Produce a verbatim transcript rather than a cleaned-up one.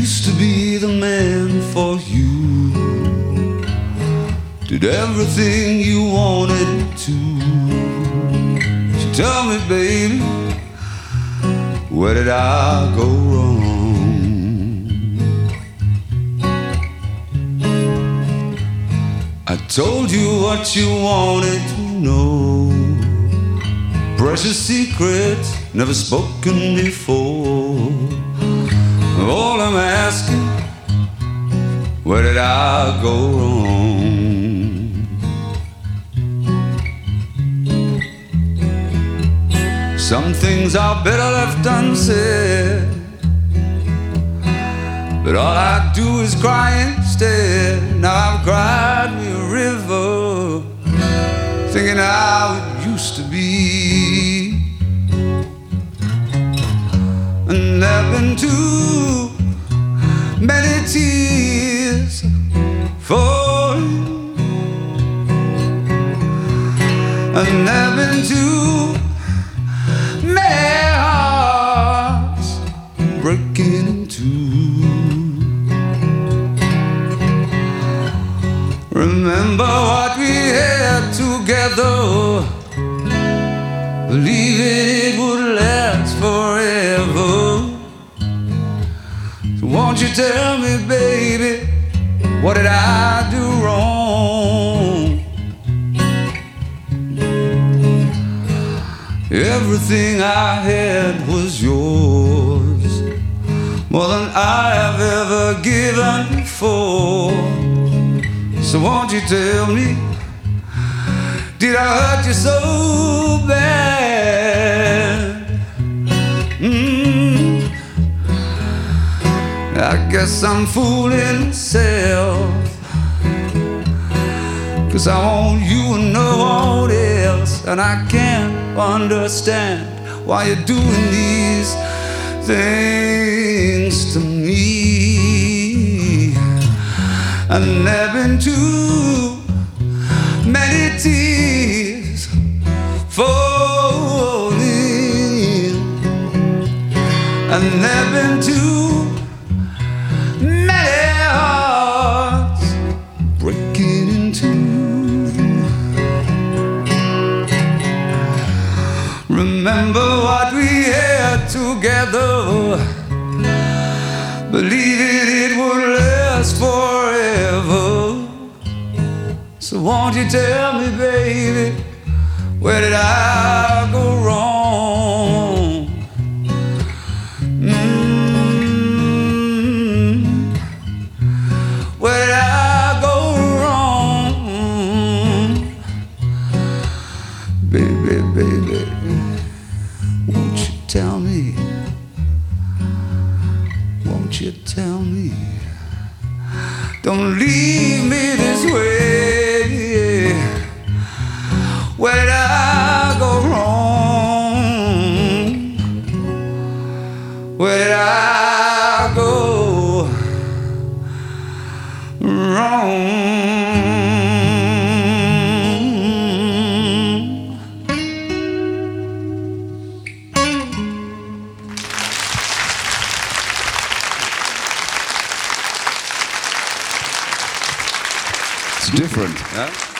used to be the man for you. Did everything you wanted to. So tell me, baby, where did I go wrong? I told you what you wanted to know. Precious secrets never spoken before. All I'm asking, where did I go wrong? Some things are better left unsaid, but all I do is cry instead. Now I've cried me a river, thinking how it used to be. And there've been too many tears for you, and there've been too many hearts breaking in two. Remember what we had together, believing it would last forever. So won't you tell me, baby, what did I do wrong? Everything I had was yours, more than I have ever given before. So won't you tell me, did I hurt you so bad? Mm. I guess I'm fooling myself, 'cause I want you and no one else. And I can't understand why you're doing these things to me. And there've been too many tears falling, and there've been too many hearts breaking in two. Remember what we had together, believing it would last forever. So won't you tell me, baby, where did I go wrong? Mm. Where did I go wrong? Baby, baby, won't you tell me? Won't you tell me? Don't leave me this way. Where did I go wrong? Where did I go wrong? It's different, huh?